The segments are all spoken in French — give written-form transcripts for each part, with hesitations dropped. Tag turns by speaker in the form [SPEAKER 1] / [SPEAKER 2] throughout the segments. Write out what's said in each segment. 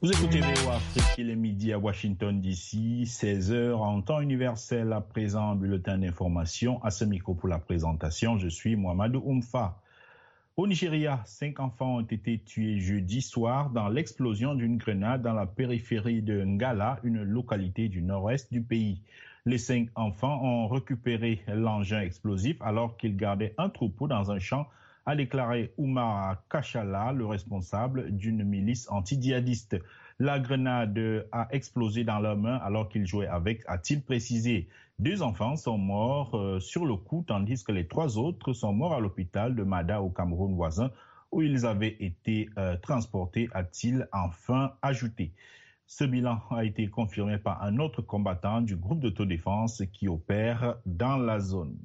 [SPEAKER 1] Vous écoutez VOA Afrique, il est midi à Washington DC, 16h en temps universel. À présent, bulletin d'information. À ce micro pour la présentation, je suis Mohamedou Oumfa. Au Nigeria, 5 enfants ont été tués jeudi soir dans l'explosion d'une grenade dans la périphérie de Ngala, une localité du nord-est du pays. Les 5 enfants ont récupéré l'engin explosif alors qu'ils gardaient un troupeau dans un champ, a déclaré Oumar Kachala, le responsable d'une milice anti-djihadiste. La grenade a explosé dans leurs mains alors qu'ils jouaient avec, a-t-il précisé. 2 enfants sont morts sur le coup, tandis que les 3 autres sont morts à l'hôpital de Mada au Cameroun voisin, où ils avaient été transportés, a-t-il enfin ajouté. Ce bilan a été confirmé par un autre combattant du groupe d'autodéfense qui opère dans la zone.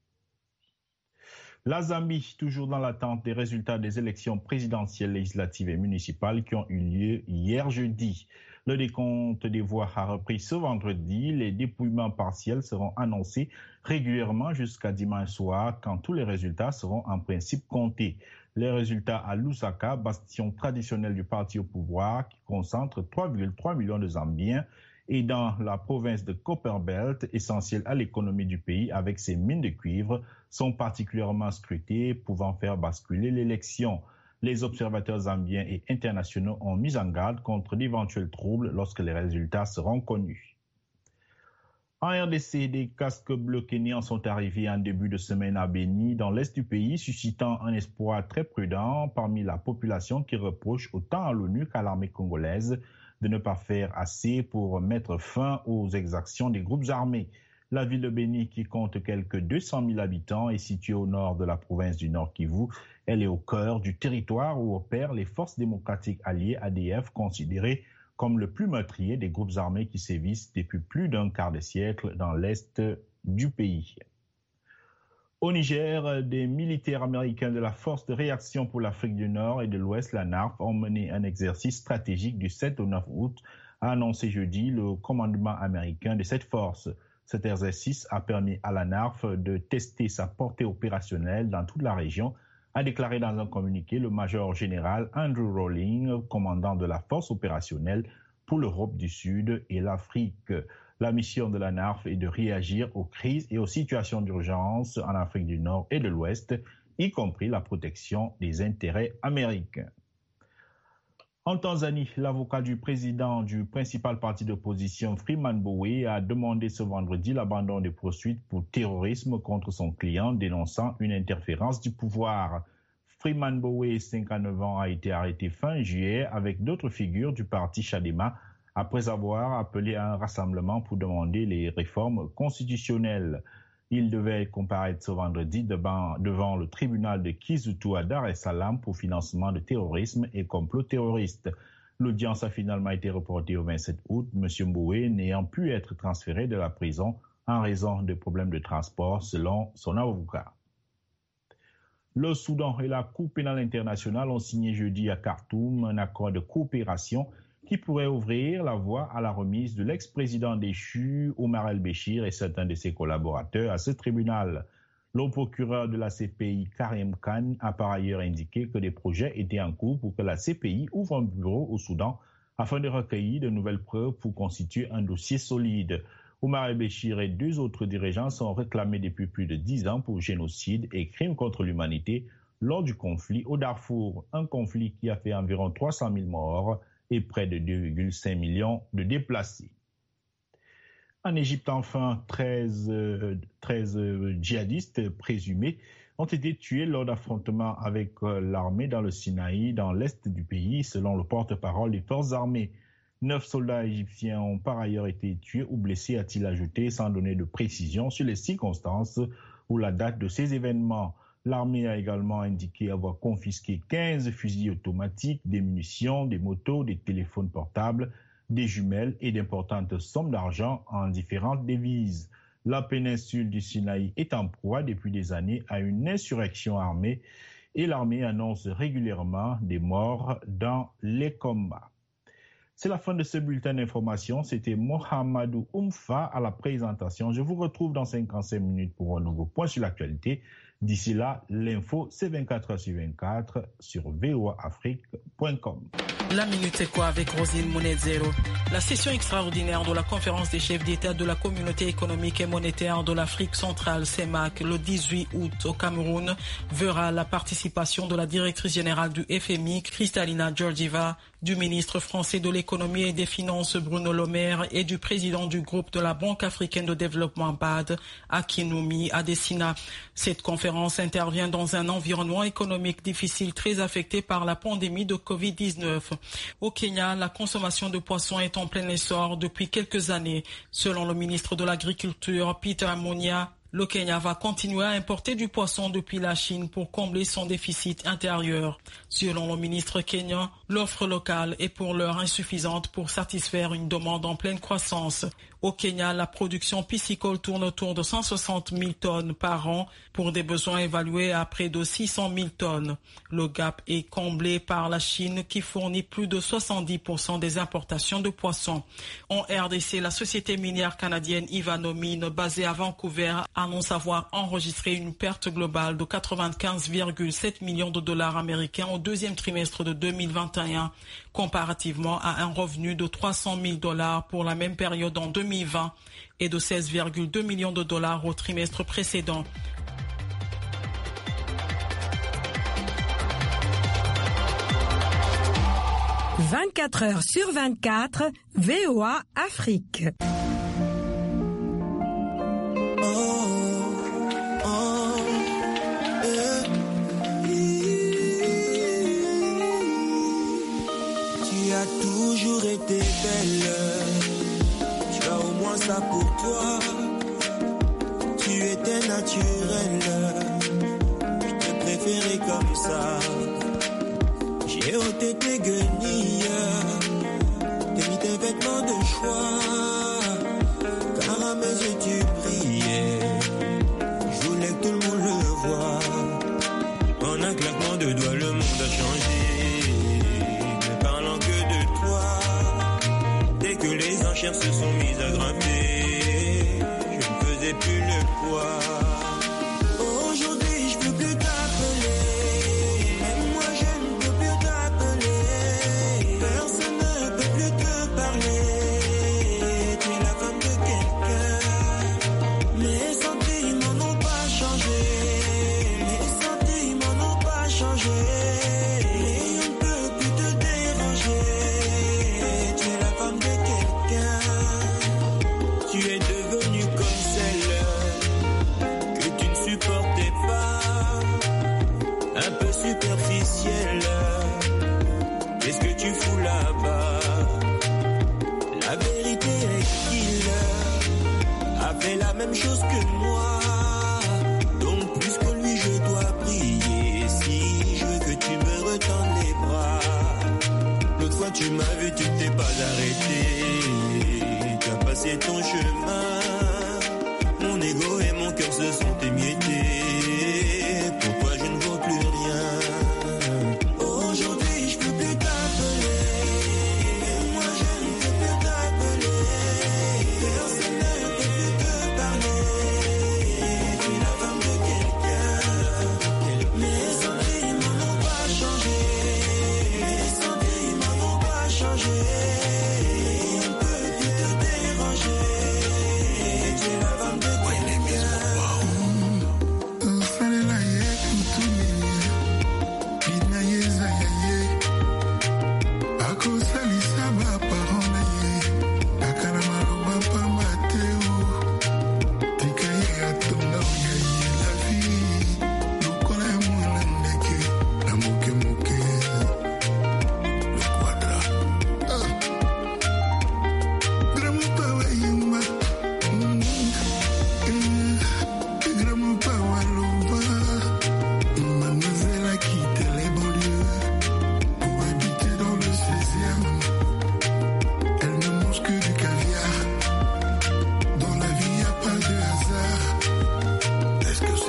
[SPEAKER 1] La Zambie, toujours dans l'attente des résultats des élections présidentielles, législatives et municipales qui ont eu lieu hier jeudi. Le décompte des voix a repris ce vendredi. Les dépouillements partiels seront annoncés régulièrement jusqu'à dimanche soir, quand tous les résultats seront en principe comptés. Les résultats à Lusaka, bastion traditionnel du parti au pouvoir, qui concentre 3,3 millions de Zambiens, et dans la province de Copperbelt, essentielle à l'économie du pays avec ses mines de cuivre, sont particulièrement scrutés, pouvant faire basculer l'élection. Les observateurs zambiens et internationaux ont mis en garde contre d'éventuels troubles lorsque les résultats seront connus. En RDC, des casques bleus kenyans sont arrivés en début de semaine à Beni, dans l'est du pays, suscitant un espoir très prudent parmi la population qui reproche autant à l'ONU qu'à l'armée congolaise de ne pas faire assez pour mettre fin aux exactions des groupes armés. La ville de Beni, qui compte quelques 200 000 habitants, est située au nord de la province du Nord Kivu. Elle est au cœur du territoire où opèrent les forces démocratiques alliées ADF, considérées comme le plus meurtrier des groupes armés qui sévissent depuis plus d'un quart de siècle dans l'est du pays. Au Niger, des militaires américains de la Force de réaction pour l'Afrique du Nord et de l'Ouest, la NARF, ont mené un exercice stratégique du 7 au 9 août, a annoncé jeudi le commandement américain de cette force. Cet exercice a permis à la NARF de tester sa portée opérationnelle dans toute la région, a déclaré dans un communiqué le major général Andrew Rawling, commandant de la force opérationnelle pour l'Europe du Sud et l'Afrique. La mission de la NARF est de réagir aux crises et aux situations d'urgence en Afrique du Nord et de l'Ouest, y compris la protection des intérêts américains. En Tanzanie, l'avocat du président du principal parti d'opposition, Freeman Mbowe, a demandé ce vendredi l'abandon des poursuites pour terrorisme contre son client, dénonçant une interférence du pouvoir. Freeman Mbowe, 59 ans, a été arrêté fin juillet avec d'autres figures du parti Chadema après avoir appelé à un rassemblement pour demander les réformes constitutionnelles. Il devait comparaître ce vendredi devant le tribunal de Kisutu à Dar es Salaam pour financement de terrorisme et complot terroriste. L'audience a finalement été reportée au 27 août, M. Mbowe n'ayant pu être transféré de la prison en raison de problèmes de transport, selon son avocat. Le Soudan et la Cour pénale internationale ont signé jeudi à Khartoum un accord de coopération qui pourrait ouvrir la voie à la remise de l'ex-président déchu Omar el-Béchir et certains de ses collaborateurs à ce tribunal. Le procureur de la CPI, Karim Khan, a par ailleurs indiqué que des projets étaient en cours pour que la CPI ouvre un bureau au Soudan afin de recueillir de nouvelles preuves pour constituer un dossier solide. Omar el-Béchir et 2 autres dirigeants sont réclamés depuis plus de 10 ans pour génocide et crimes contre l'humanité lors du conflit au Darfour, un conflit qui a fait environ 300 000 morts et près de 2,5 millions de déplacés. En Égypte, enfin, 13 djihadistes présumés ont été tués lors d'affrontements avec l'armée dans le Sinaï, dans l'est du pays, selon le porte-parole des forces armées. 9 soldats égyptiens ont par ailleurs été tués ou blessés, a-t-il ajouté, sans donner de précision sur les circonstances ou la date de ces événements. L'armée a également indiqué avoir confisqué 15 fusils automatiques, des munitions, des motos, des téléphones portables, des jumelles et d'importantes sommes d'argent en différentes devises. La péninsule du Sinaï est en proie depuis des années à une insurrection armée et l'armée annonce régulièrement des morts dans les combats. C'est la fin de ce bulletin d'information. C'était Mohamedou Oumfa à la présentation. Je vous retrouve dans 55 minutes pour un nouveau point sur l'actualité. D'ici là, l'info, c'est 24h sur 24 sur voaafrique.com.
[SPEAKER 2] La Minute Éco avec Rosine Monezero. La session extraordinaire de la conférence des chefs d'État de la Communauté économique et monétaire de l'Afrique centrale, CEMAC, le 18 août au Cameroun, verra la participation de la directrice générale du FMI, Kristalina Georgieva, du ministre français de l'économie et des finances, Bruno Le Maire, et du président du groupe de la Banque africaine de développement BAD, Akinwumi Adesina. Cette conférence intervient dans un environnement économique difficile très affecté par la pandémie de Covid-19. Au Kenya, la consommation de poissons est en plein essor depuis quelques années. Selon le ministre de l'Agriculture, Peter Munya, le Kenya va continuer à importer du poisson depuis la Chine pour combler son déficit intérieur. Selon le ministre kenyan, l'offre locale est pour l'heure insuffisante pour satisfaire une demande en pleine croissance. Au Kenya, la production piscicole tourne autour de 160 000 tonnes par an pour des besoins évalués à près de 600 000 tonnes. Le gap est comblé par la Chine qui fournit plus de 70% des importations de poissons. En RDC, la société minière canadienne Ivanhoe Mines, basée à Vancouver, annonce avoir enregistré une perte globale de 95,7 millions de dollars américains au deuxième trimestre de 2021, comparativement à un revenu de 300 000 dollars pour la même période en 2020 et de 16,2 millions de dollars au trimestre précédent. «
[SPEAKER 3] 24 heures sur 24, VOA Afrique.
[SPEAKER 4] Tu as toujours été belle, tu as au moins ça pour toi. Tu étais naturelle, je t'ai préféré comme ça. J'ai ôté tes guenilles, t'as mis tes vêtements de choix, car à mes yeux tu brillais. Je voulais que tout le monde le voie. En un claquement de doigts, le monde a changé. Ne parlant que de toi. Dès que les enchères se sont mises à grimper, je ne faisais plus le poids. Aujourd'hui, je peux plus t'appeler. Même moi, je ne peux plus t'appeler. Personne ne peut plus te parler. Tu es la femme de quelqu'un. Mes sentiments n'ont pas changé. Mes sentiments n'ont pas changé. Et on ne peut plus te déranger. Tu es la femme de quelqu'un. Tu es devenue comme celle que tu ne supportais pas. Un peu superficielle. Qu'est-ce que tu fous là-bas? La vérité est qu'il a fait la même chose que moi. Donc plus que lui je dois prier. Si je veux que tu me retendes les bras. L'autre fois tu m'as vu, tu t'es pas arrêté. Tu as passé ton chemin. Mon ego et mon cœur se sont émiettés. Pourquoi je ne vaux plus rien? Aujourd'hui je peux plus t'appeler. Moi je ne peux plus t'appeler. Personne ne peut plus te parler. Tu es la femme de quelqu'un. Mes sentiments n'ont pas changé. Mes sentiments n'ont pas changé. On ne peut plus te déranger. Tu es la femme de quelqu'un.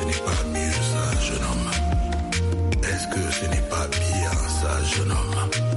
[SPEAKER 5] Est-ce que ce n'est pas bien ça, jeune homme?